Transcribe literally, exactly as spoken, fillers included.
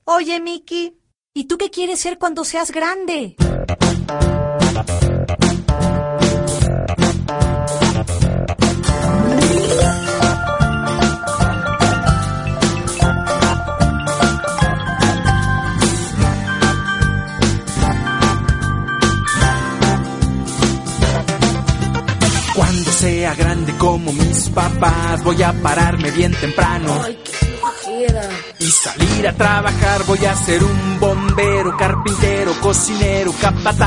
Oye, Miki, ¿y tú qué quieres ser cuando seas grande? Cuando sea grande como mis papás, voy a pararme bien temprano. Ay, qué flojera. Y salir a trabajar, voy a ser un bombero, carpintero, cocinero, capataz.